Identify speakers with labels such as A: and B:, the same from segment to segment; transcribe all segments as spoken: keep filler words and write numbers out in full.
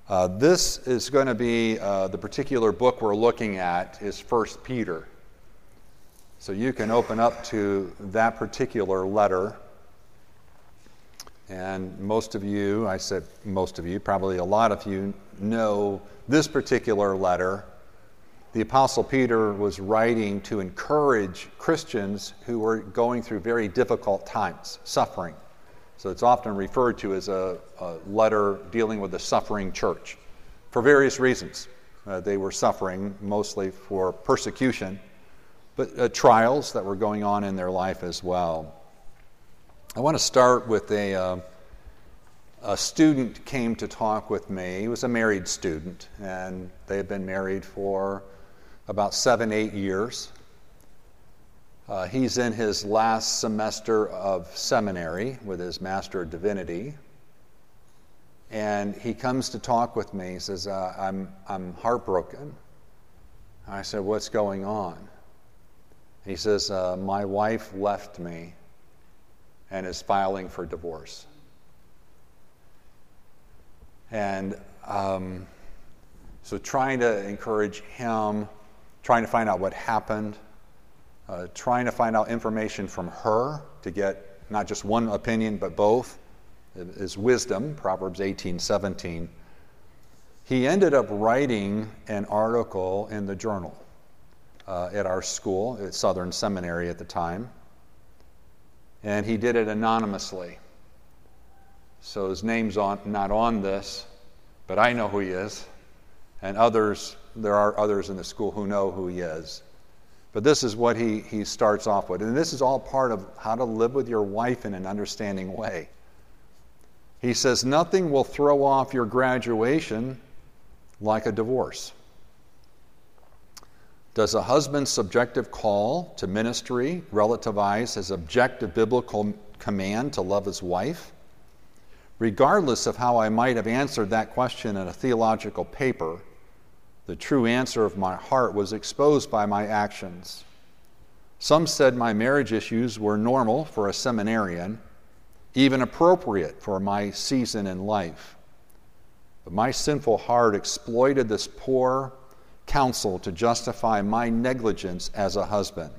A: Uh, this is going to be, uh, the particular book we're looking at is First Peter. So you can open up to that particular letter. And most of you, I said most of you, probably a lot of you know this particular letter. The Apostle Peter was writing to encourage Christians who were going through very difficult times, suffering. So it's often referred to as a, a letter dealing with the suffering church for various reasons. Uh, they were suffering mostly for persecution, but uh, trials that were going on in their life as well. I want to start with a, uh, a student came to talk with me. He was a married student, and they had been married for about seven, eight years. Uh, he's in his last semester of seminary with his Master of Divinity. And he comes to talk with me. He says, uh, I'm, I'm heartbroken. I said, what's going on? He says, uh, my wife left me and is filing for divorce. And um, so trying to encourage him, trying to find out what happened, Uh, trying to find out information from her to get not just one opinion but both is wisdom, Proverbs eighteen seventeen. He ended up writing an article in the journal uh, at our school, at Southern Seminary at the time, and he did it anonymously. So his name's on, not on this, but I know who he is, and others, there are others in the school who know who he is. But this is what he, he starts off with. And this is all part of how to live with your wife in an understanding way. He says, nothing will throw off your graduation like a divorce. Does a husband's subjective call to ministry relativize his objective biblical command to love his wife? Regardless of how I might have answered that question in a theological paper, the true answer of my heart was exposed by my actions. Some said my marriage issues were normal for a seminarian, even appropriate for my season in life. But my sinful heart exploited this poor counsel to justify my negligence as a husband.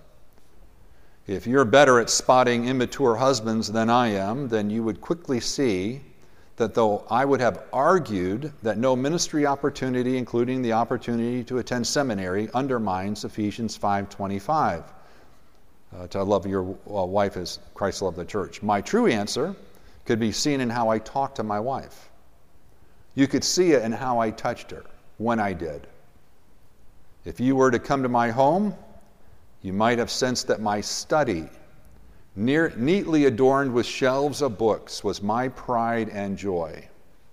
A: If you're better at spotting immature husbands than I am, then you would quickly see that though I would have argued that no ministry opportunity, including the opportunity to attend seminary, undermines Ephesians five twenty-five, uh, to love your uh, wife as Christ loved the church. My true answer could be seen in how I talked to my wife. You could see it in how I touched her, when I did. If you were to come to my home, you might have sensed that my study, Near, neatly adorned with shelves of books, was my pride and joy.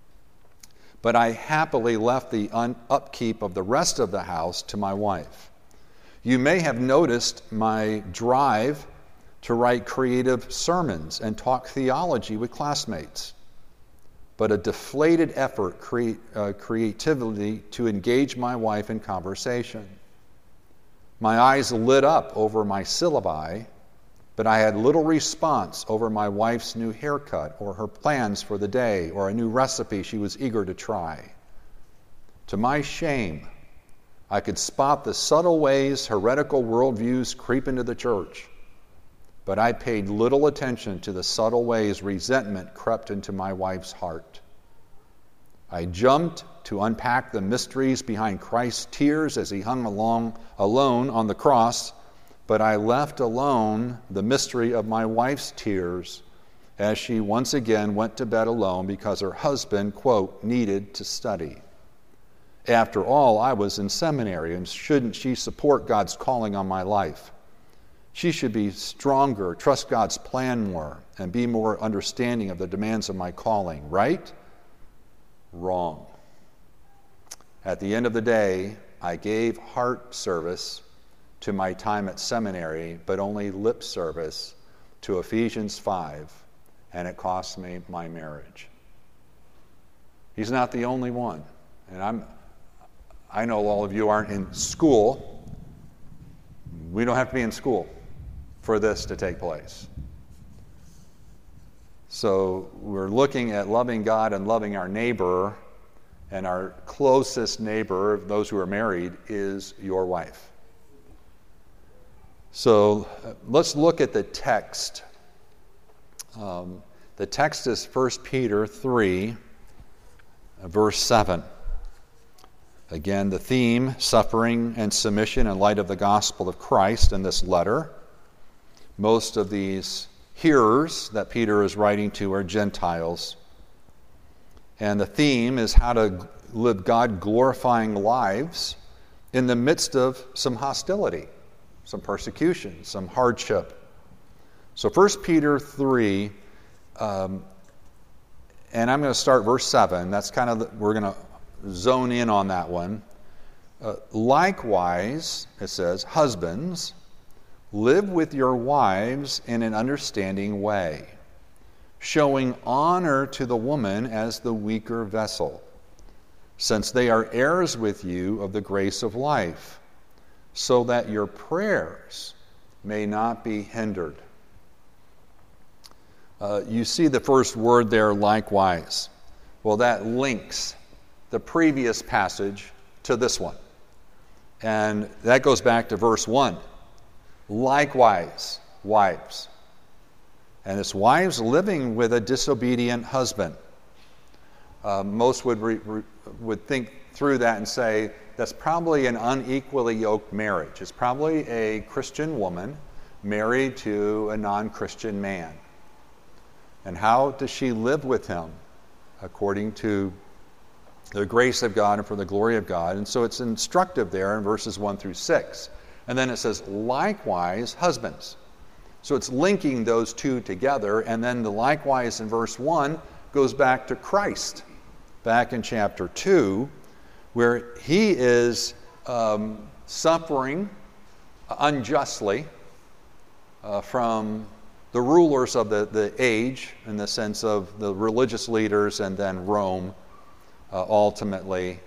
A: But I happily left the un- upkeep of the rest of the house to my wife. You may have noticed my drive to write creative sermons and talk theology with classmates, but a deflated effort, cre- uh, creativity to engage my wife in conversation. My eyes lit up over my syllabi, but I had little response over my wife's new haircut or her plans for the day or a new recipe she was eager to try. To my shame, I could spot the subtle ways heretical worldviews creep into the church, but I paid little attention to the subtle ways resentment crept into my wife's heart. I jumped to unpack the mysteries behind Christ's tears as he hung along, alone on the cross, but I left alone the mystery of my wife's tears as she once again went to bed alone because her husband, quote, needed to study. After all, I was in seminary, and shouldn't she support God's calling on my life? She should be stronger, trust God's plan more, and be more understanding of the demands of my calling, right? Wrong. At the end of the day, I gave heart service to my time at seminary, but only lip service to Ephesians five, and it cost me my marriage. He's not the only one. And I'm, I know all of you aren't in school. We don't have to be in school for this to take place. So we're looking at loving God and loving our neighbor And our closest neighbor, those who are married, is your wife. So uh, let's look at the text. Um, the text is First Peter three, uh, verse seven. Again, the theme, suffering and submission in light of the gospel of Christ in this letter. Most of these hearers that Peter is writing to are Gentiles. And the theme is how to live God-glorifying lives in the midst of some hostility, some persecution, some hardship. So First Peter three, um, and I'm going to start verse seven. That's kind of, the, we're going to zone in on that one. Uh, Likewise, it says, husbands, live with your wives in an understanding way, showing honor to the woman as the weaker vessel, since they are heirs with you of the grace of life, so that your prayers may not be hindered. Uh, you see the first word there, likewise. Well, that links the previous passage to this one. And that goes back to verse one. Likewise, wives. And it's wives living with a disobedient husband. Uh, most would re, re, would think through that and say that's probably an unequally yoked marriage. It's probably a Christian woman married to a non-Christian man. And how does she live with him? According to the grace of God and for the glory of God. And so it's instructive there in verses one through six. And then it says, likewise, husbands. So it's linking those two together. And then the likewise in verse one goes back to Christ, back in chapter two, where he is um, suffering unjustly uh, from the rulers of the, the age, in the sense of the religious leaders and then Rome uh, ultimately.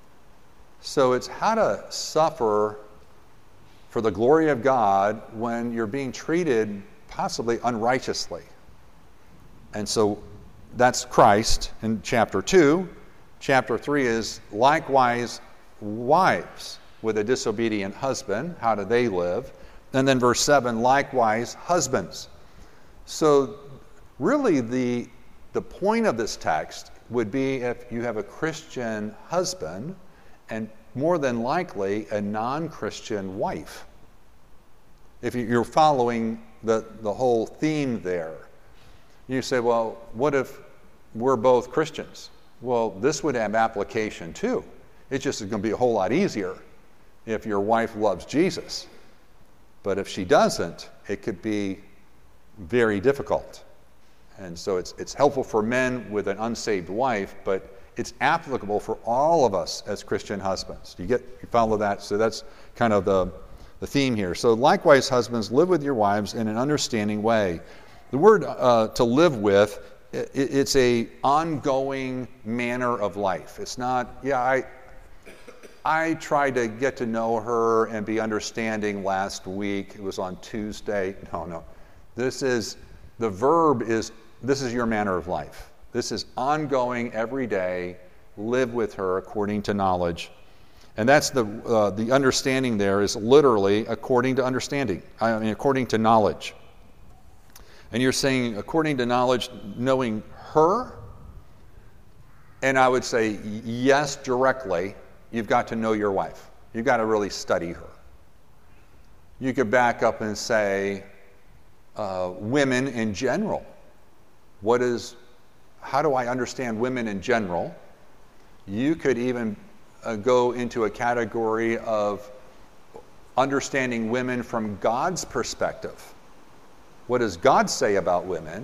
A: So it's how to suffer for the glory of God when you're being treated possibly unrighteously. And so that's Christ in chapter two. Chapter three is likewise wives with a disobedient husband. How do they live? And then verse seven, likewise husbands. So really the, the point of this text would be if you have a Christian husband and more than likely a non-Christian wife. If you're following the, the whole theme there, you say, well, what if we're both Christians? Well, this would have application too. It just is going to be a whole lot easier if your wife loves Jesus. But if she doesn't, it could be very difficult. And so it's it's helpful for men with an unsaved wife, but it's applicable for all of us as Christian husbands. You get you follow that? So that's kind of the, the theme here. So likewise, husbands, live with your wives in an understanding way. The word uh, to live with, it, it's a ongoing manner of life. It's not, yeah, I I tried to get to know her and be understanding last week. It was on Tuesday. No, no. This is, the verb is, this is your manner of life. This is ongoing, every day, live with her according to knowledge. And that's the, uh, the understanding there is literally according to understanding, I mean, according to knowledge. And you're saying according to knowledge, knowing her? And I would say yes, directly. You've got to know your wife. You've got to really study her. You could back up and say, uh, women in general. What is, how do I understand women in general? You could even uh, go into a category of understanding women from God's perspective. What does God say about women?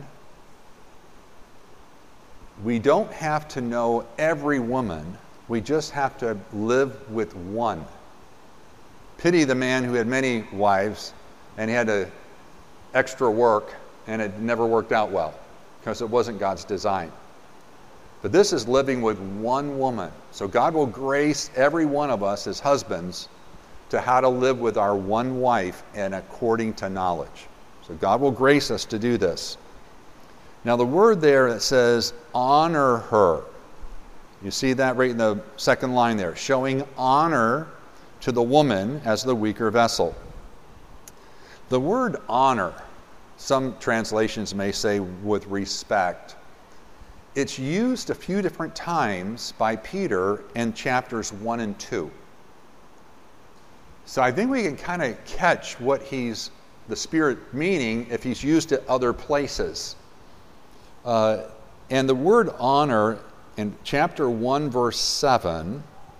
A: We don't have to know every woman. We just have to live with one. Pity the man who had many wives and he had to extra work and it never worked out well because it wasn't God's design. But this is living with one woman. So God will grace every one of us as husbands to how to live with our one wife and according to knowledge. So God will grace us to do this. Now the word there that says honor her. You see that right in the second line there, showing honor to the woman as the weaker vessel. The word honor, some translations may say with respect, it's used a few different times by Peter in chapters one and two. So I think we can kind of catch what he's, the Spirit meaning, if he's used it other places. Uh, and the word honor in chapter one, verse seven,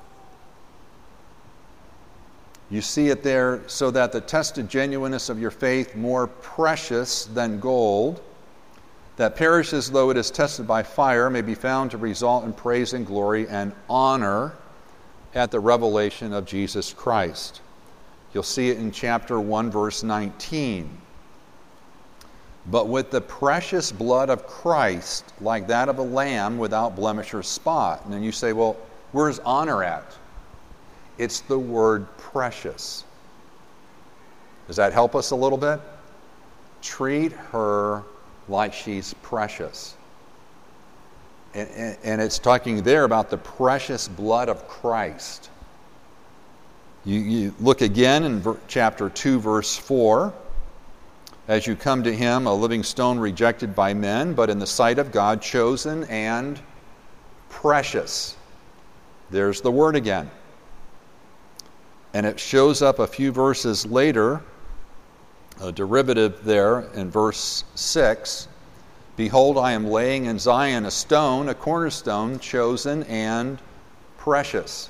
A: you see it there, so that the tested genuineness of your faith, more precious than gold, that perishes though it is tested by fire, may be found to result in praise and glory and honor at the revelation of Jesus Christ. You'll see it in chapter one, verse nineteen. But with the precious blood of Christ, like that of a lamb without blemish or spot. And then you say, well, where's honor at? It's the word precious. Does that help us a little bit? Treat her like she's precious. And, and, and it's talking there about the precious blood of Christ. You, you look again in ver, chapter two, verse four. As you come to him, a living stone rejected by men, but in the sight of God, chosen and precious. There's the word again. And it shows up a few verses later, a derivative there in verse six. Behold, I am laying in Zion a stone, a cornerstone, chosen and precious.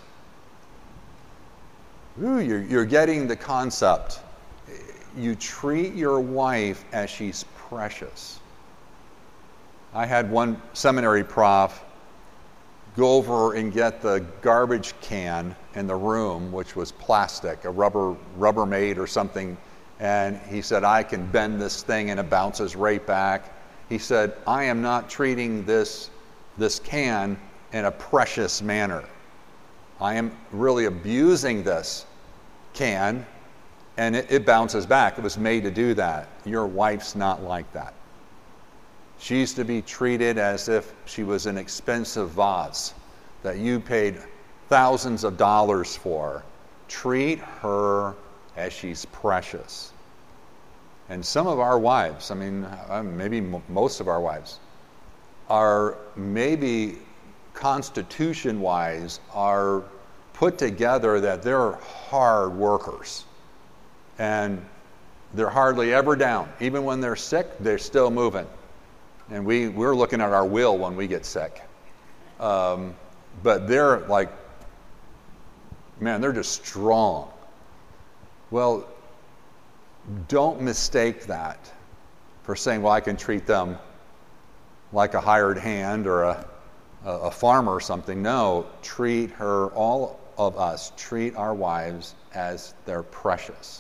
A: Ooh, you're, you're getting the concept. You treat your wife as she's precious. I had one seminary prof go over and get the garbage can in the room, which was plastic, a rubber Rubbermaid or something, and he said, I can bend this thing and it bounces right back. He said, I am not treating this, this can in a precious manner. I am really abusing this can, and it, it bounces back. It was made to do that. Your wife's not like that. She's to be treated as if she was an expensive vase that you paid thousands of dollars for. Treat her as she's precious. And some of our wives, I mean, maybe m- most of our wives, are maybe constitution-wise are put together that they're hard workers. And they're hardly ever down. Even when they're sick, they're still moving. And we, we're looking at our will when we get sick. Um, but they're like, man, they're just strong. Well, don't mistake that for saying, well, I can treat them like a hired hand or a, a farmer or something. No, treat her, all of us, treat our wives as they're precious.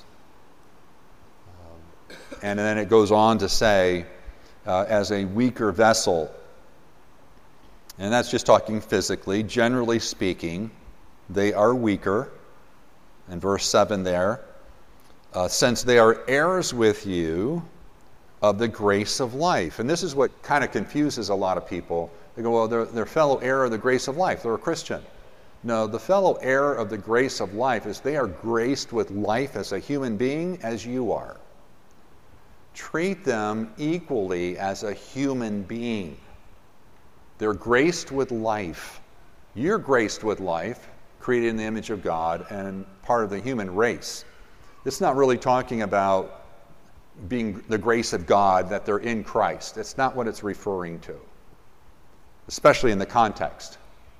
A: Um, and then it goes on to say, uh, as a weaker vessel. And that's just talking physically. Generally speaking, they are weaker. In verse seven there, uh, since they are heirs with you of the grace of life. And this is what kind of confuses a lot of people. They go, well, they're, they're fellow heir of the grace of life. They're a Christian. No, the fellow heir of the grace of life is they are graced with life as a human being as you are. Treat them equally as a human being. They're graced with life. You're graced with life, created in the image of God and part of the human race. It's not really talking about being the grace of God, that they're in Christ. It's not what it's referring to, especially in the context.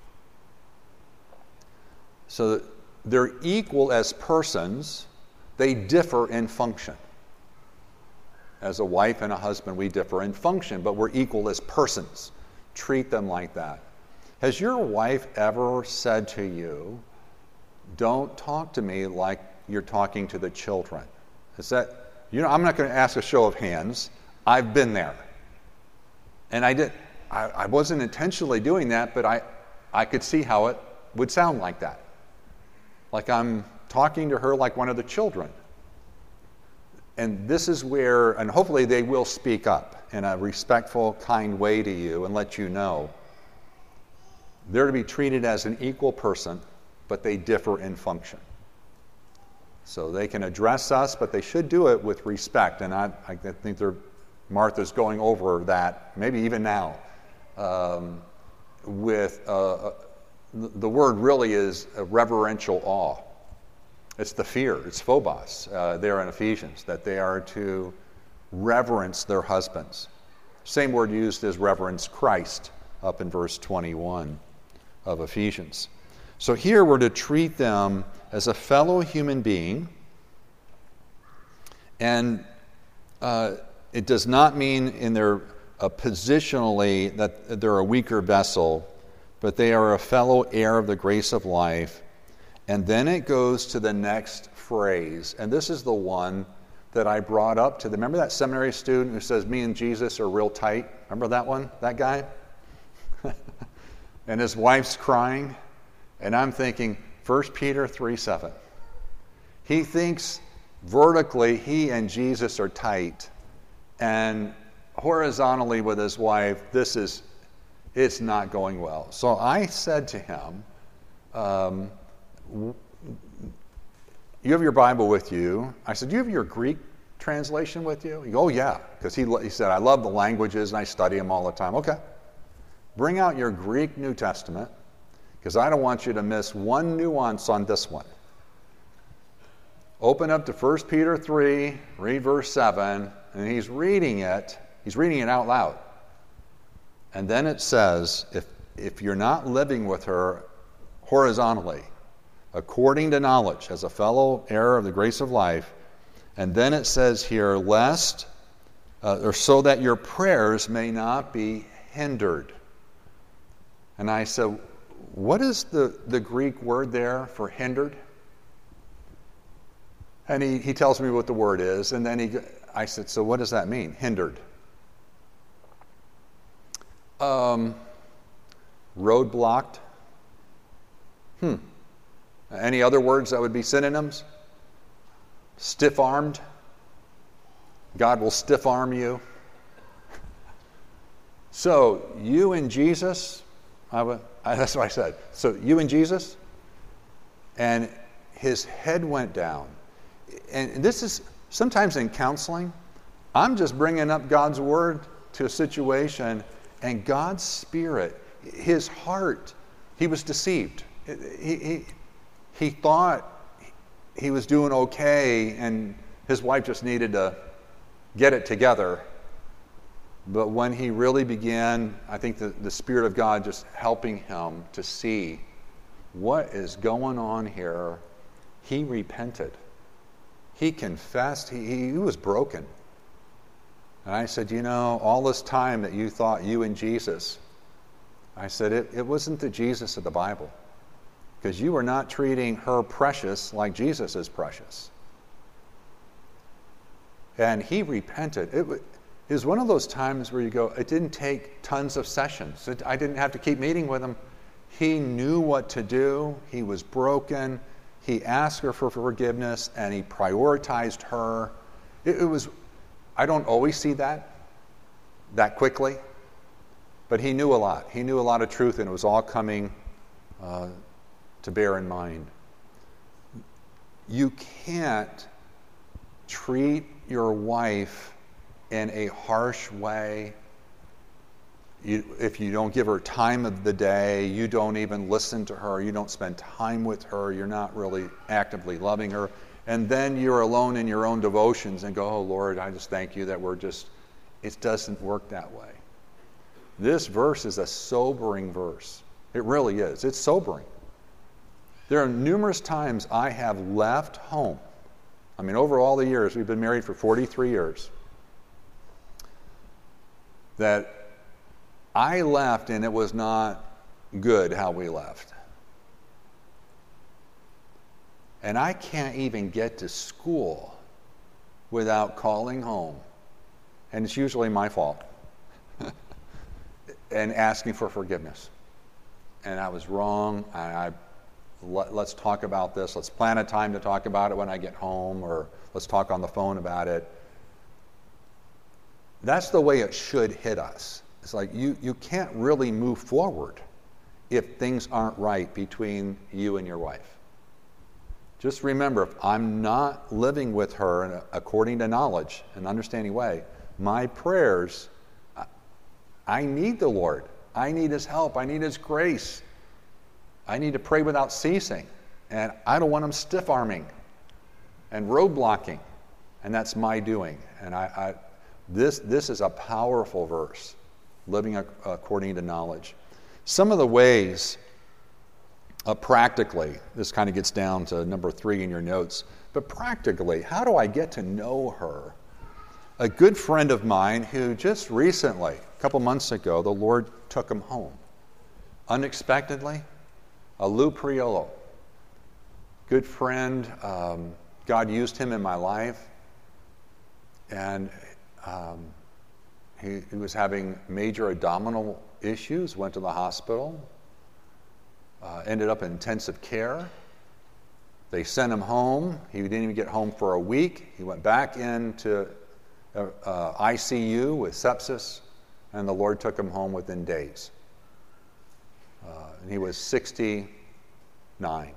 A: So they're equal as persons. They differ in function. As a wife and a husband, we differ in function, but we're equal as persons. Treat them like that. Has your wife ever said to you, don't talk to me like you're talking to the children? Is that, you know, I'm not going to ask a show of hands. I've been there. And I did. I, I wasn't intentionally doing that, but I, I could see how it would sound like that. Like I'm talking to her like one of the children. And this is where, and hopefully they will speak up in a respectful, kind way to you and let you know. They're to be treated as an equal person, but they differ in function. So they can address us, but they should do it with respect. And I, I think they're, Martha's going over that, maybe even now, um, with uh, the word really is a reverential awe. It's the fear, it's phobos uh, there in Ephesians, that they are to reverence their husbands. Same word used as reverence Christ up in verse twenty-one of Ephesians. So here we're to treat them as a fellow human being, and uh, it does not mean in their uh, positionally that they're a weaker vessel, but they are a fellow heir of the grace of life. And then it goes to the next phrase, and this is the one that I brought up to them. Remember that seminary student who says, me and Jesus are real tight? Remember that one, that guy? And his wife's crying, and I'm thinking, First Peter three seven. He thinks vertically he and Jesus are tight, and horizontally with his wife, this is, it's not going well. So I said to him, um, you have your Bible with you. I said, do you have your Greek translation with you? He goes, oh yeah, because he, he said, I love the languages and I study them all the time. Okay. Bring out your Greek New Testament, because I don't want you to miss one nuance on this one. Open up to First Peter three, read verse seven, and he's reading it. He's reading it out loud. And then it says, if, if you're not living with her horizontally, according to knowledge, as a fellow heir of the grace of life, and then it says here, lest, uh, or so that your prayers may not be hindered. And I said, what is the, the Greek word there for hindered? And he, he tells me what the word is, and then he, I said, so what does that mean, hindered? Um, roadblocked. Hmm. Any other words that would be synonyms? Stiff-armed. God will stiff-arm you. So, you and Jesus, I would, I, that's what I said. So, you and Jesus, and his head went down. And this is, sometimes in counseling, I'm just bringing up God's word to a situation, and God's Spirit, his heart, he was deceived. He, he, he thought he was doing okay, and his wife just needed to get it together. But when he really began, I think the, the Spirit of God just helping him to see what is going on here, he repented. He confessed. He, he was broken. And I said, you know, all this time that you thought you and Jesus, I said, it, it wasn't the Jesus of the Bible. Because you were not treating her precious like Jesus is precious. And he repented. It, it was one of those times where you go, it didn't take tons of sessions. It, I didn't have to keep meeting with him. He knew what to do. He was broken. He asked her for forgiveness, and he prioritized her. It, it was, I don't always see that, that quickly, but he knew a lot. He knew a lot of truth, and it was all coming uh, to bear in mind. You can't treat your wife in a harsh way. You, if you don't give her time of the day, you don't even listen to her, you don't spend time with her, you're not really actively loving her, and then you're alone in your own devotions and go, oh Lord, I just thank you that we're just, it doesn't work that way. This verse is a sobering verse. It really is. It's sobering. There are numerous times I have left home. I mean, over all the years, we've been married for forty-three years, that I left and it was not good how we left. And I can't even get to school without calling home. And it's usually my fault. And asking for forgiveness. And I was wrong. I, I let, let's talk about this. Let's plan a time to talk about it when I get home, or let's talk on the phone about it. That's the way it should hit us. It's like you, you can't really move forward if things aren't right between you and your wife. Just remember, if I'm not living with her in a, according to knowledge and understanding way, my prayers, I, I need the Lord. I need His help. I need His grace. I need to pray without ceasing. And I don't want Him stiff-arming and roadblocking. And that's my doing. And I, I this, this is a powerful verse, living ac- according to knowledge. Some of the ways, uh, practically, this kind of gets down to number three in your notes, but practically, how do I get to know her? A good friend of mine who just recently, a couple months ago, the Lord took him home. Unexpectedly, a Lou Priolo. Good friend, um, God used him in my life, and um, he, he was having major abdominal issues, went to the hospital, uh, ended up in intensive care. They sent him home. He didn't even get home for a week. He went back into uh, uh, I C U with sepsis, and the Lord took him home within days. Uh, and he was sixty-nine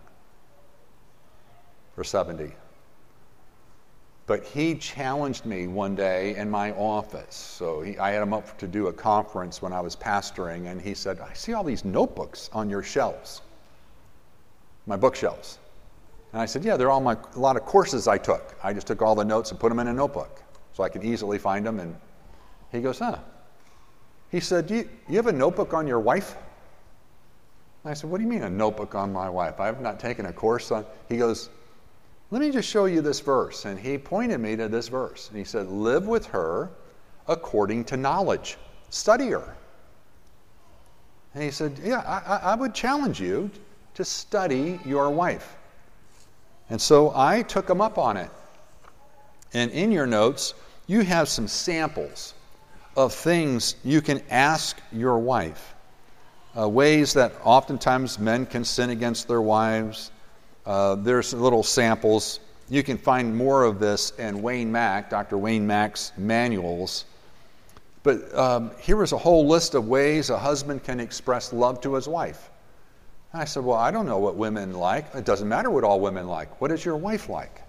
A: or seventy. But he challenged me one day in my office. So he, I had him up to do a conference when I was pastoring, and he said, I see all these notebooks on your shelves, my bookshelves. And I said, yeah, they're all my, a lot of courses I took. I just took all the notes and put them in a notebook so I could easily find them. And he goes, huh. He said, do you, you have a notebook on your wife? And I said, what do you mean a notebook on my wife? I have not taken a course on. He goes, let me just show you this verse. And he pointed me to this verse. And he said, live with her according to knowledge. Study her. And he said, yeah, I, I would challenge you to study your wife. And so I took him up on it. And in your notes, you have some samples of things you can ask your wife. Uh, ways that oftentimes men can sin against their wives. Uh, there's little samples. You can find more of this in Wayne Mack, Doctor Wayne Mack's manuals. But um, here is a whole list of ways a husband can express love to his wife. And I said, well, I don't know what women like. It doesn't matter what all women like. What is your wife like?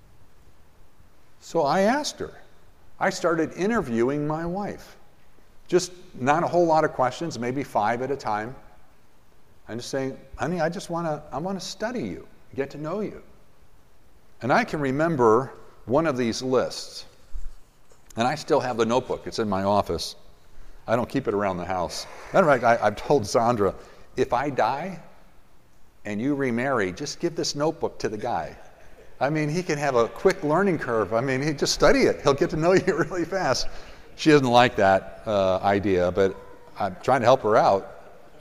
A: So I asked her. I started interviewing my wife. Just not a whole lot of questions, maybe five at a time. I'm just saying, honey, I just want to, I want to study you. Get to know you. And I can remember one of these lists. And I still have the notebook. It's in my office. I don't keep it around the house. Matter of fact, I, I've told Sandra, if I die and you remarry, just give this notebook to the guy. I mean, he can have a quick learning curve. I mean, he just study it. He'll get to know you really fast. She doesn't like that uh, idea, but I'm trying to help her out.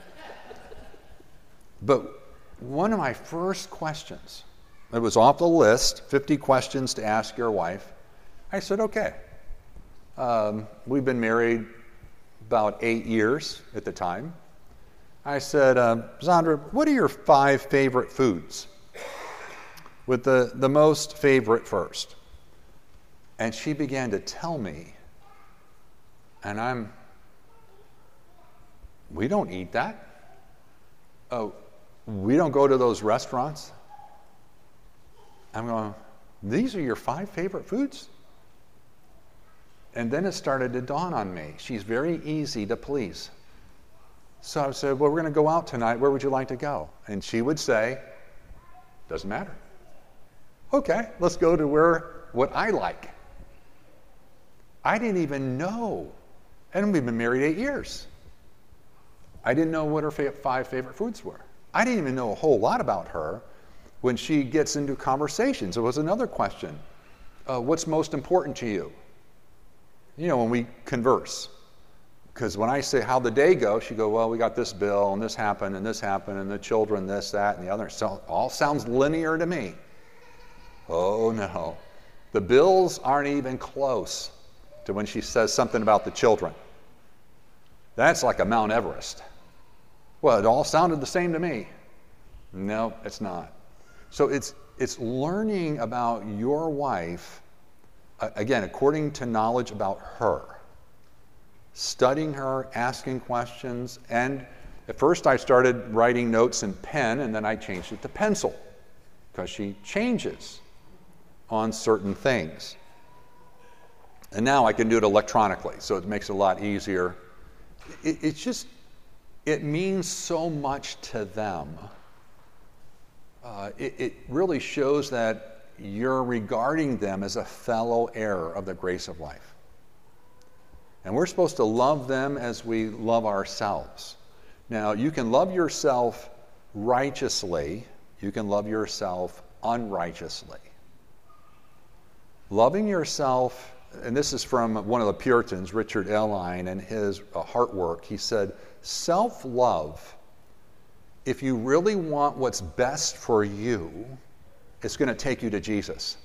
A: But one of my first questions, it was off the list, fifty questions to ask your wife. I said, okay. Um, we've been married about eight years at the time. I said, uh, Sandra, what are your five favorite foods? With the, the most favorite first. And she began to tell me, and I'm, we don't eat that. Oh, we don't go to those restaurants. I'm going, these are your five favorite foods? And then it started to dawn on me. She's very easy to please. So I said, well, we're going to go out tonight. Where would you like to go? And she would say, doesn't matter. Okay, let's go to where, what I like. I didn't even know. And we've been married eight years. I didn't know what her five favorite foods were. I didn't even know a whole lot about her. When she gets into conversations, it was another question. Uh, what's most important to you? You know, when we converse. Because when I say, how'd the day go? She go, well, we got this bill, and this happened, and this happened, and the children, this, that, and the other. So all sounds linear to me. Oh, no. The bills aren't even close to when she says something about the children. That's like a Mount Everest. Well, it all sounded the same to me. No, it's not. So it's it's learning about your wife, uh, again, according to knowledge about her. Studying her, asking questions, and At first I started writing notes in pen, and then I changed it to pencil, because she changes on certain things. And now I can do it electronically, so it makes it a lot easier. It, it's just, it means so much to them. Uh, it, it really shows that you're regarding them as a fellow heir of the grace of life. And we're supposed to love them as we love ourselves. Now, you can love yourself righteously. You can love yourself unrighteously. Loving yourself, and this is from one of the Puritans, Richard Ellines, and his uh, heart work. He said, self-love, if you really want what's best for you, it's going to take you to Jesus.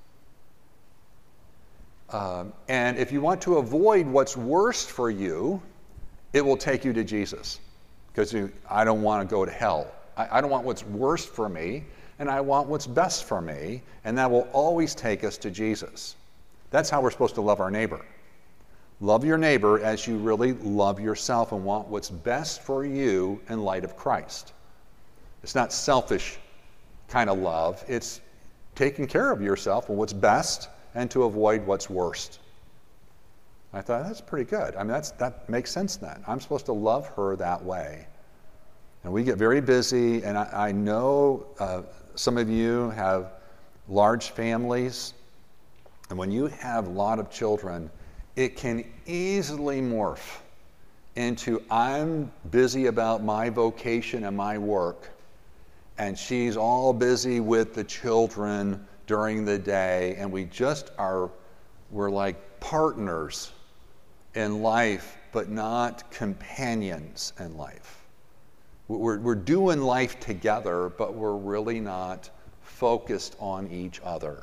A: Um, and if you want to avoid what's worst for you, it will take you to Jesus. Because I don't want to go to hell. I, I don't want what's worst for me, and I want what's best for me, and that will always take us to Jesus. That's how we're supposed to love our neighbor. Love your neighbor as you really love yourself and want what's best for you in light of Christ. It's not selfish kind of love. It's taking care of yourself and what's best and to avoid what's worst. I thought, that's pretty good. I mean, that's, that makes sense then. I'm supposed to love her that way. And we get very busy, and I, I know uh, some of you have large families, and when you have a lot of children, it can easily morph into I'm busy about my vocation and my work, and she's all busy with the children during the day, and we just are, we're like partners in life, but not companions in life. We're, we're doing life together, but we're really not focused on each other.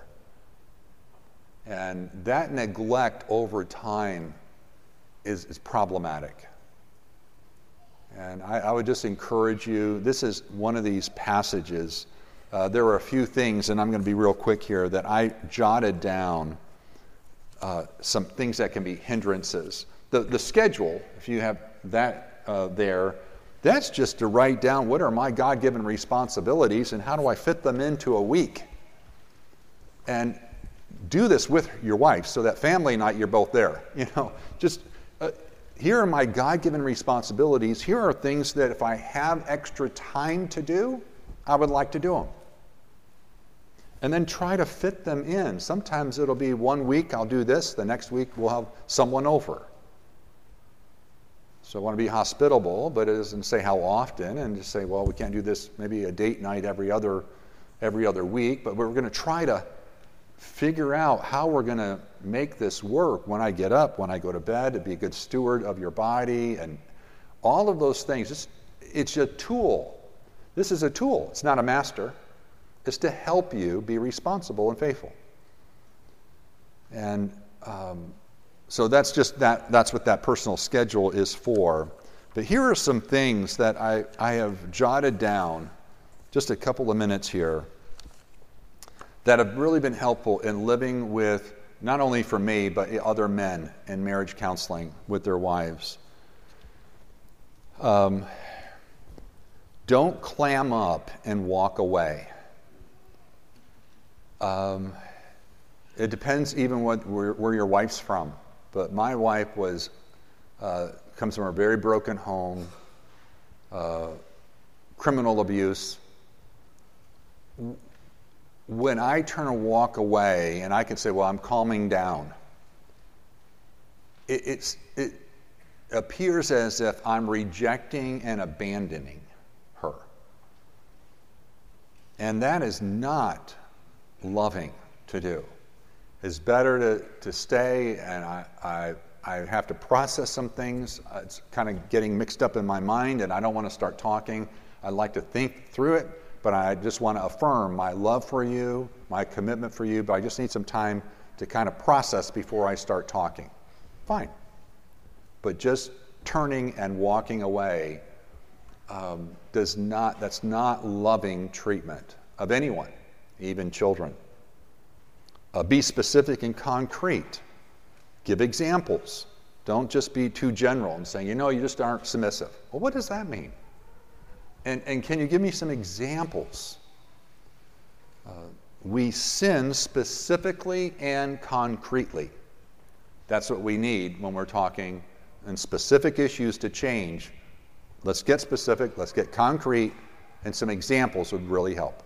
A: And that neglect over time is, is problematic. And I, I would just encourage you, this is one of these passages. Uh, there are a few things, and I'm going to be real quick here, that I jotted down. Uh, some things that can be hindrances. The, the schedule, if you have that uh, there, that's just to write down what are my God-given responsibilities and how do I fit them into a week. And do this with your wife so that family night you're both there. You know, just uh, here are my God-given responsibilities. Here are things that if I have extra time to do, I would like to do them. And then try to fit them in. Sometimes it'll be one week I'll do this, the next week we'll have someone over. So I want to be hospitable, but it doesn't say how often, and just say, well, we can't do this maybe a date night every other every other week, but we're going to try to figure out how we're going to make this work when I get up, when I go to bed, to be a good steward of your body, and all of those things. It's, it's a tool. This is a tool. It's not a master. Is to help you be responsible and faithful. And um, so that's just that, that's what that personal schedule is for. But here are some things that I, I have jotted down, just a couple of minutes here, that have really been helpful in living with, not only for me, but other men in marriage counseling with their wives. Um, don't clam up and walk away. Um, it depends even what, where, where your wife's from. But my wife was uh, comes from a very broken home, uh, criminal abuse. When I turn and walk away, and I can say, well, I'm calming down, it, it's, it appears as if I'm rejecting and abandoning her. And that is not loving to do. It's better to, to stay, and I, I, I have to process some things. It's kind of getting mixed up in my mind, and I don't want to start talking. I like to think through it, but I just want to affirm my love for you, my commitment for you, but I just need some time to kind of process before I start talking. Fine. But just turning and walking away um, does not, that's not loving treatment of anyone, even children. Uh, be specific and concrete. Give examples. Don't just be too general and saying, you know, you just aren't submissive. Well, what does that mean? And, and can you give me some examples? Uh, we sin specifically and concretely. That's what we need when we're talking and specific issues to change. Let's get specific, let's get concrete, and some examples would really help.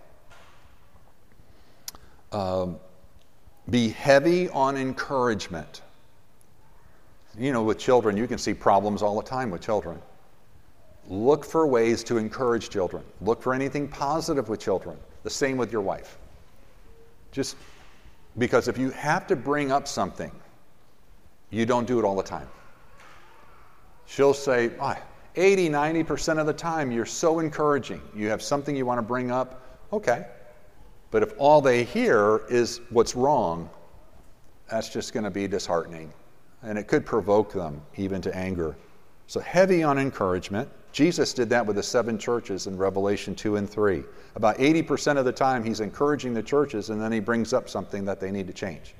A: Um, be heavy on encouragement. You know, with children, you can see problems all the time with children. Look for ways to encourage children. Look for anything positive with children. The same with your wife. Just because if you have to bring up something, you don't do it all the time. She'll say, oh, eighty, ninety percent of the time, you're so encouraging. You have something you want to bring up, okay. But if all they hear is what's wrong, that's just going to be disheartening. And it could provoke them even to anger. So heavy on encouragement. Jesus did that with the seven churches in Revelation two and three. About eighty percent of the time, he's encouraging the churches, and then he brings up something that they need to change.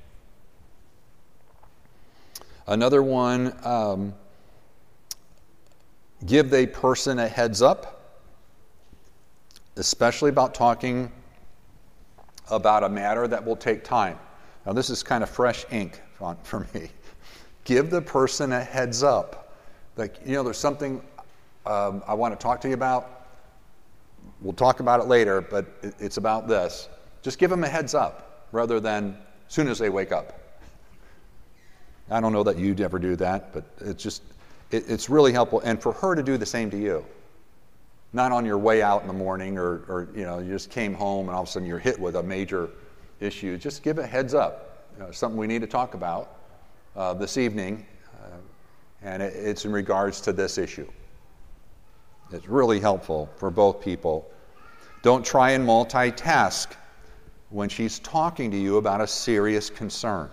A: Another one, um, give the person a heads up, especially about talking about a matter that will take time. Now, this is kind of fresh ink for me. Give the person a heads up. Like, you know, there's something um, I want to talk to you about. We'll talk about it later, but it, it's about this. Just give them a heads up rather than as soon as they wake up. I don't know that you'd ever do that, but it's just, it, it's really helpful. And for her to do the same to you. Not on your way out in the morning or, or, you know, you just came home and all of a sudden you're hit with a major issue. Just give a heads up. You know, something we need to talk about uh, this evening, uh, and it, it's in regards to this issue. It's really helpful for both people. Don't try and multitask when she's talking to you about a serious concern.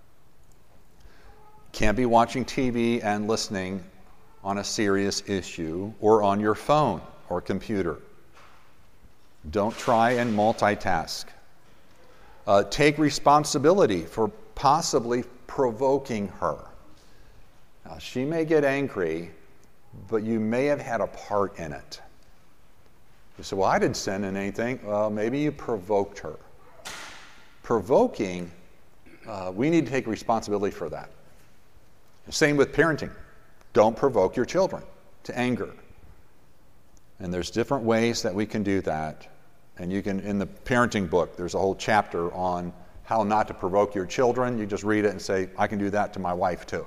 A: Can't be watching T V and listening on a serious issue or on your phone or computer. Don't try and multitask. Uh, take responsibility for possibly provoking her. Now, she may get angry, but you may have had a part in it. You say, well, I didn't sin in anything. Well, maybe you provoked her. Provoking, uh, we need to take responsibility for that. Same with parenting. Don't provoke your children to anger. And there's different ways that we can do that. And you can, in the parenting book, there's a whole chapter on how not to provoke your children. You just read it and say, I can do that to my wife too.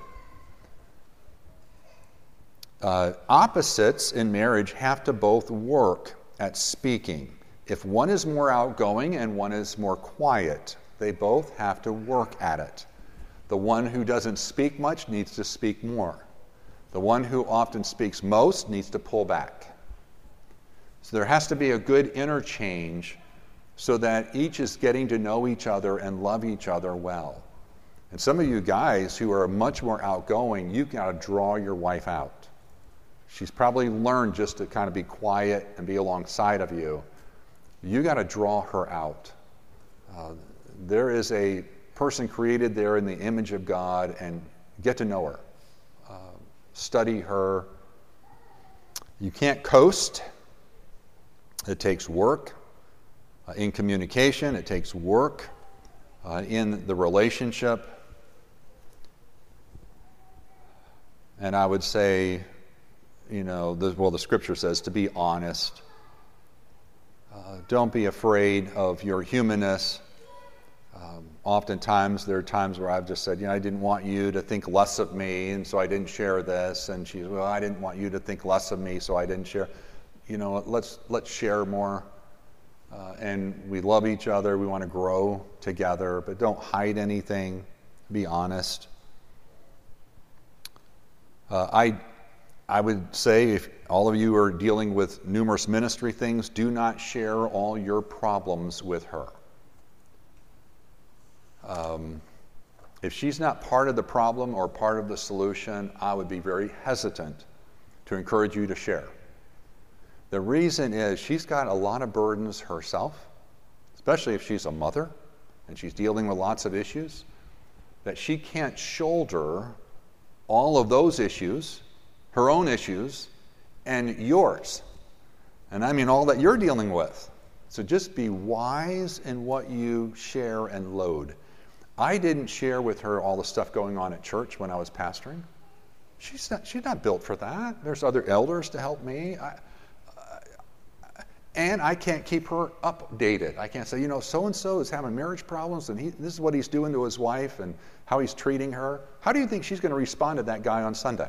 A: Uh, opposites in marriage have to both work at speaking. If one is more outgoing and one is more quiet, they both have to work at it. The one who doesn't speak much needs to speak more. The one who often speaks most needs to pull back. So there has to be a good interchange so that each is getting to know each other and love each other well. And some of you guys who are much more outgoing, you've got to draw your wife out. She's probably learned just to kind of be quiet and be alongside of you. You got to draw her out. Uh, there is a person created there in the image of God, and get to know her. Uh, study her. You can't coast. It takes work uh, in communication. It takes work uh, in the relationship. And I would say, you know, the, well, the scripture says to be honest. Uh, don't be afraid of your humanness. Um, oftentimes, there are times where I've just said, you know, I didn't want you to think less of me, and so I didn't share this. And she's, well, I didn't want you to think less of me, so I didn't share. You know, let's let's share more. Uh, and we love each other. We want to grow together, but don't hide anything. Be honest. Uh, I I would say if all of you are dealing with numerous ministry things, do not share all your problems with her. Um, if she's not part of the problem or part of the solution, I would be very hesitant to encourage you to share. The reason is she's got a lot of burdens herself, especially if she's a mother and she's dealing with lots of issues, that she can't shoulder all of those issues, her own issues, and yours. And I mean all that you're dealing with. So just be wise in what you share and load. I didn't share with her all the stuff going on at church when I was pastoring. She's not, she's not built for that. There's other elders to help me. I, uh, and I can't keep her updated. I can't say, you know, so-and-so is having marriage problems, and he, this is what he's doing to his wife and how he's treating her. How do you think she's going to respond to that guy on Sunday?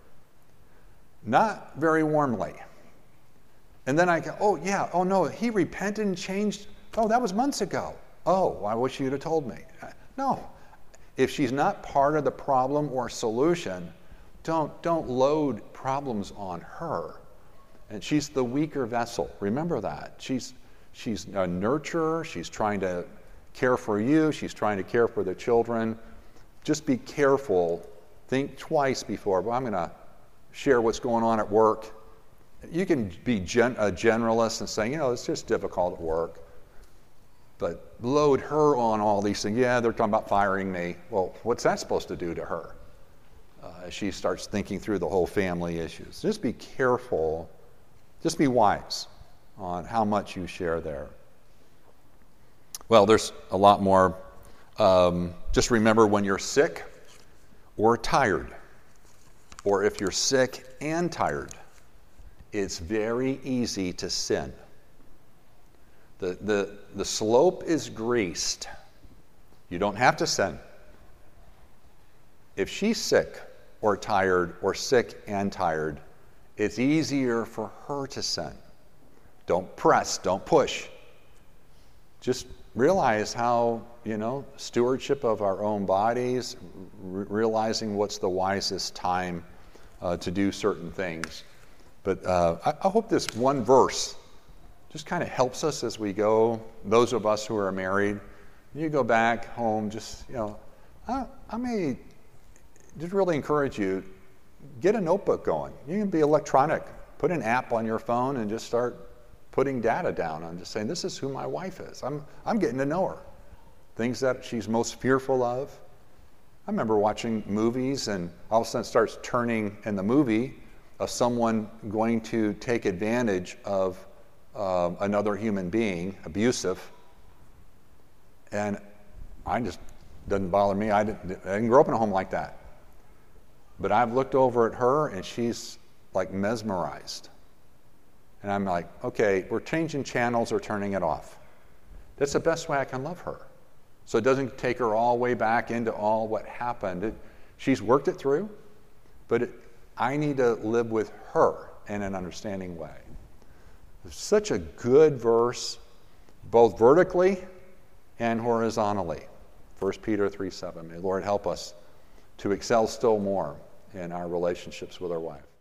A: Not very warmly. And then I go, oh, yeah, oh, no, he repented and changed. Oh, that was months ago. Oh, I wish you'd have told me. No. If she's not part of the problem or solution, don't, don't load problems on her. And she's the weaker vessel. Remember that. She's, she's a nurturer. She's trying to care for you. She's trying to care for the children. Just be careful. Think twice before, well, I'm going to share what's going on at work. You can be gen- a generalist and say, you know, it's just difficult at work. But load her on all these things. Yeah, they're talking about firing me. Well, what's that supposed to do to her? Uh, as she starts thinking through the whole family issues. Just be careful. Just be wise on how much you share there. Well, there's a lot more. Um, just remember when you're sick or tired, or if you're sick and tired, it's very easy to sin. The, the, the slope is greased. You don't have to sin. If she's sick or tired or sick and tired, it's easier for her to sin. Don't press, don't push. Just realize how, you know, stewardship of our own bodies, r- realizing what's the wisest time uh, to do certain things. But uh, I, I hope this one verse just kind of helps us as we go. Those of us who are married, you go back home, just, you know, I, I may just really encourage you, get a notebook going. You can be electronic. Put an app on your phone and just start putting data down on just saying, this is who my wife is. I'm, I'm getting to know her. Things that she's most fearful of. I remember watching movies and all of a sudden it starts turning in the movie of someone going to take advantage of uh, another human being, abusive, and I just, doesn't bother me. I didn't, I didn't grow up in a home like that. But I've looked over at her and she's like mesmerized. And I'm like, okay, we're changing channels or turning it off. That's the best way I can love her. So it doesn't take her all the way back into all what happened. It, she's worked it through, but it, I need to live with her in an understanding way. It's such a good verse, both vertically and horizontally. First Peter three seven. May the Lord help us to excel still more in our relationships with our wife.